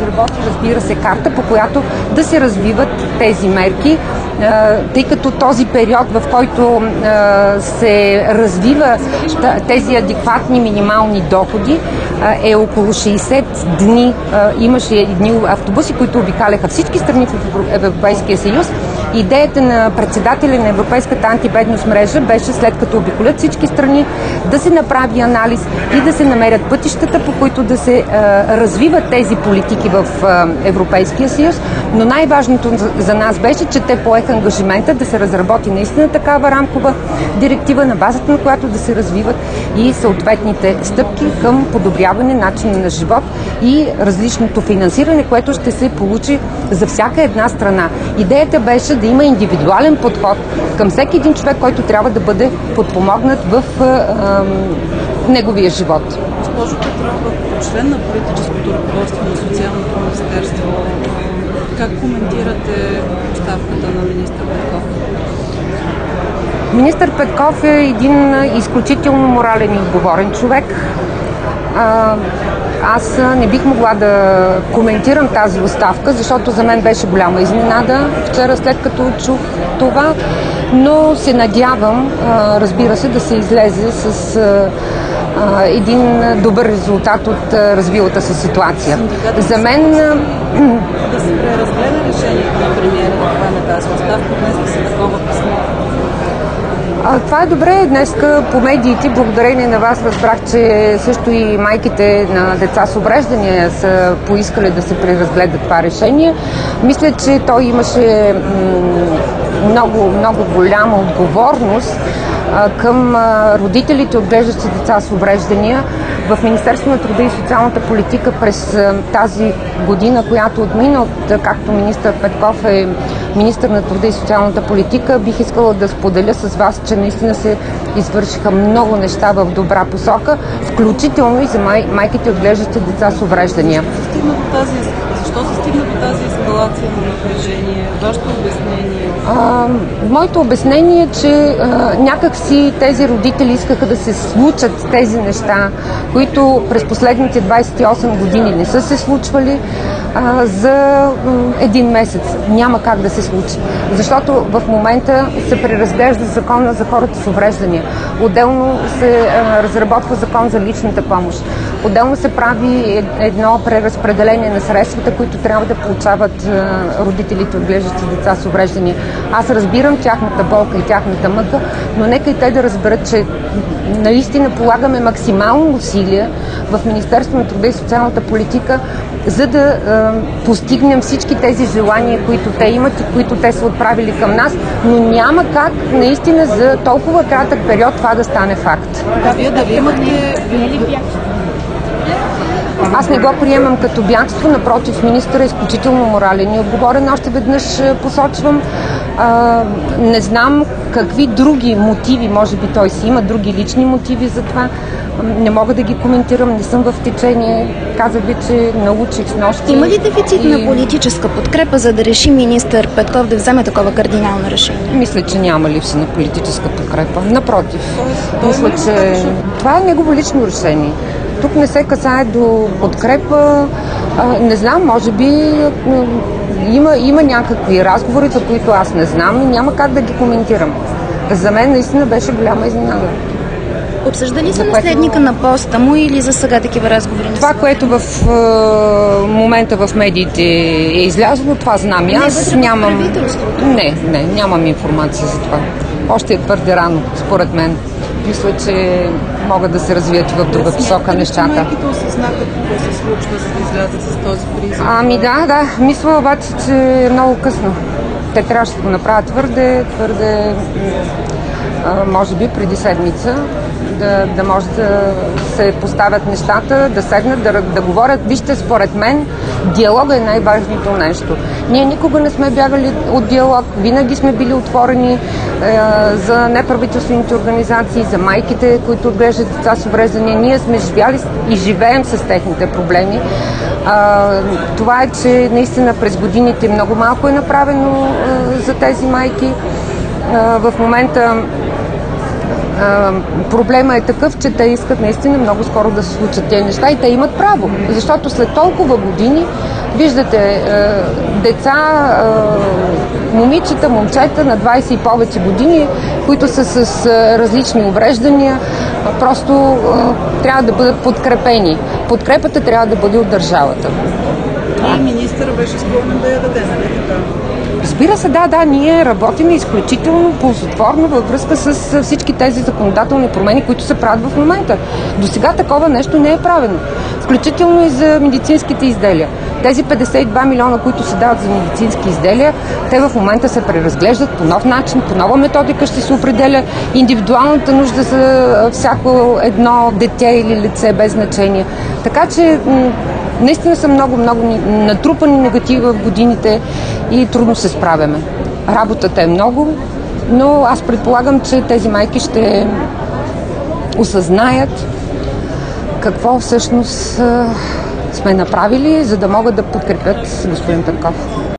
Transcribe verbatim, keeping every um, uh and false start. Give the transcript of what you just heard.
разработи, разбира се, карта, по която да се развиват тези мерки, тъй като този период, в който се развива тези адекватни минимални доходи, е около шейсет дни. Имаше едни автобуси, които обикаляха всички страни в Европейския съюз. Идеята на председателя на Европейската антибедност мрежа беше, след като обиколят всички страни, да се направи анализ и да се намерят пътищата, по които да се а, развиват тези политики в а, Европейския съюз. Но най-важното за, за нас беше, че те поеха ангажимента да се разработи наистина такава рамкова директива, на базата на която да се развиват и съответните стъпки към подобряване начина на живот и различното финансиране, което ще се получи за всяка една страна. Идеята беше да има индивидуален подход към всеки един човек, който трябва да бъде подпомогнат в а, а, неговия живот. Госпожо Петрова, член на политическото ръководство на Социалното министерство, как коментирате оставката на министър Петков? Министър Петков е един изключително морален и отговорен човек. А, Аз не бих могла да коментирам тази оставка, защото за мен беше голяма изненада вчера, след като чух това, но се надявам, разбира се, да се излезе с един добър резултат от развилата се ситуация. За мен... Да се преразгледа решението на премиера да поеме тази оставка, днес се такова писмо. А, това е добре. Днеска по медиите, благодарение на вас, разбрах, че също и майките на деца с увреждания са поискали да се преразгледа това решение. Мисля, че той имаше много, много голяма отговорност а, към а, родителите, отглеждащи деца с увреждания. В Министерството на труда и социалната политика през а, тази година, която отмина, от, както министър Петков е министър на труда и социалната политика, бих искала да споделя с вас, че наистина се извършиха много неща в добра посока, включително и за май, майките, отглеждащи деца с увреждания. Защо се стигна до тази ескалация на напрежение? Вашето обяснение? А, моето обяснение е, че а, някакси тези родители искаха да се случат тези неща, които през последните двадесет и осем години не са се случвали а, за а, един месец. Няма как да се случи. Защото в момента се преразглежда закона за хората с увреждания. Отделно се а, разработва закон за личната помощ. Отделно се прави едно преразпределение на средствата, които трябва да получават а, родителите, отглеждащи деца с увреждания. Аз разбирам тяхната болка и тяхната мъка, но нека и те да разберат, че наистина полагаме максимално усилия в Министерството на труда и социалната политика, за да е, постигнем всички тези желания, които те имат и които те са отправили към нас, но няма как наистина за толкова кратък период това да стане факт. Да, вие дали имате... Аз не го приемам като бягство, напротив, министър е изключително морален и отговорен. Още веднъж посочвам, а, не знам какви други мотиви, може би той си има други лични мотиви за това. Не мога да ги коментирам, не съм в течение. Казах ви, че научих с нощи. Има ли дефицит и... на политическа подкрепа, за да реши министър Петков да вземе такова кардинално решение? Мисля, че няма липса на политическа подкрепа. Напротив, мисля, че това е негово лично решение. Тук не се касае до подкрепа. А, не знам, може би има, има някакви разговори, за които аз не знам и няма как да ги коментирам. За мен наистина беше голяма изненада. Обсъждали са наследника на поста му или за сега такива разговори? Това, което в е, момента в медиите е излязло, това знам. Не аз нямам... Не, не, нямам информация за това. Още е твърде рано, според мен. Мисля, че могат да се развият в друга посока нещата. Майките осъзнаха какво се случва, за да излязат с този призив? Ами да, да. Мисля обаче, че е много късно. Те трябваше да го направят твърде, твърде, а, може би преди седмица, да, да може да се поставят нещата, да седнат, да, да говорят. Вижте, според мен, диалога е най-важното нещо. Ние никога не сме бягали от диалог, винаги сме били отворени е, за неправителствените организации, за майките, които отглеждат деца с увреждания. Ние сме живяли и живеем с техните проблеми. А, това е, че наистина през годините много малко е направено а, за тези майки. А, в момента проблема е такъв, че те искат наистина много скоро да се случат тези неща и те имат право, защото след толкова години виждате е, деца, е, момичета, момчета на двайсет и повече години, които са с е, различни увреждания, просто е, трябва да бъдат подкрепени. Подкрепата трябва да бъде от държавата. И министърът беше склонен да я даде, нали така? Разбира се, да, да, ние работим изключително ползотворно във връзка с всички тези законодателни промени, които се правят в момента. До сега такова нещо не е правено. Включително и за медицинските изделия. Тези петдесет и два милиона, които се дават за медицински изделия, те в момента се преразглеждат по нов начин, по нова методика ще се определя индивидуалната нужда за всяко едно дете или лице без значение. Така че наистина са много-много натрупани негативи в годините и трудно се справяме. Работата е много, но аз предполагам, че тези майки ще осъзнаят какво всъщност сме направили, за да могат да подкрепят господин Петков.